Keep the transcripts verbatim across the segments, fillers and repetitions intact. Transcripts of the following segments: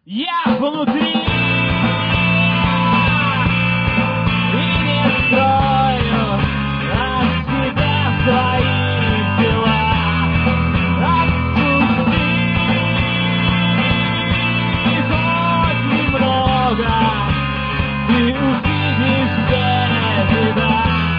Я внутри и не строю от себя свои дела. Отпусти хоть немного, ты увидишь, где беда.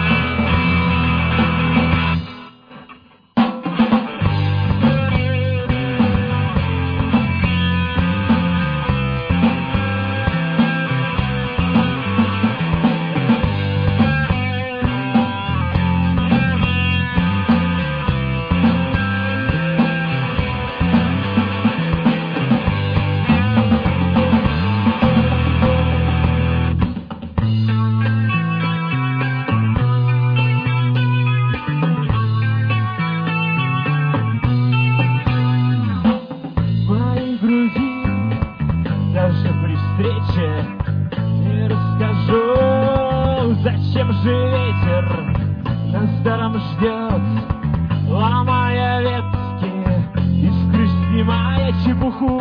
Даже при встрече не расскажу, зачем же ветер нас даром ждет, ломая ветки, искры снимая чепуху.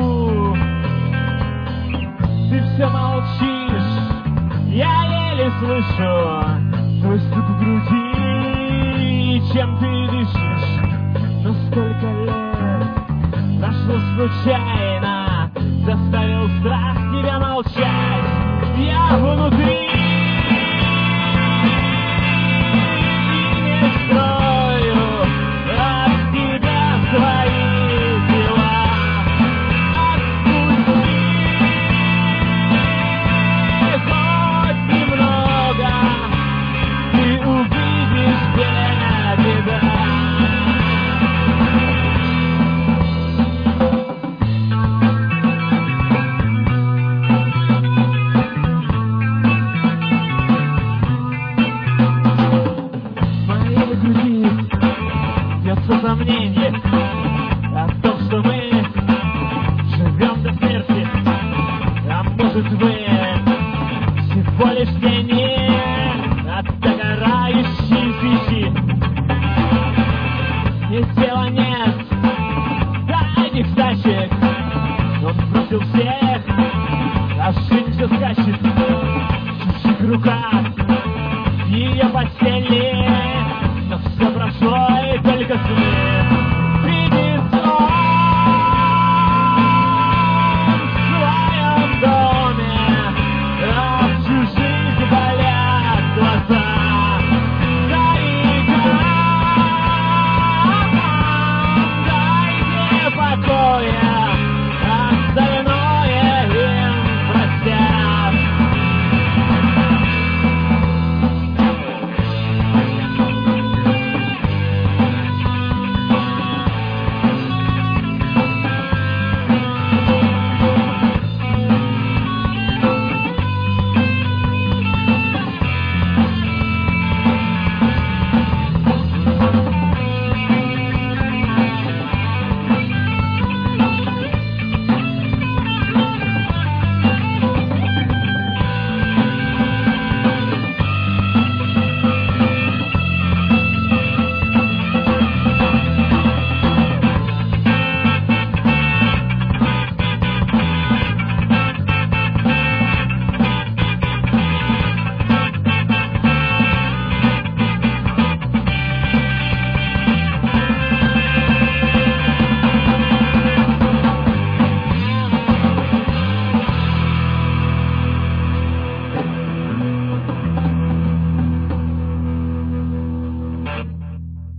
Ты все молчишь, я еле слышу твой стук в груди, чем ты дышишь. Но сколько лет прошло случайно, заставил страх тебя молчать. Я внутри и не строю от тебя свои дела. Отпусти хоть немного, ты увидишь, где беда. Сомнение о том, что мы живем до смерти, а может вы всего лишь тени от догорающей свечи. Здесь дела нет до этих тачек, он бросил всех, а жизнь все скачет в чужих руках, в ее постели. Но все прошло, и только свет видит он в своем доме, а в чужих болят глаза. Дайте покоя, остальное им простят.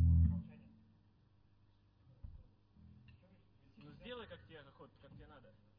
Сделай, как тебе, как тебе надо.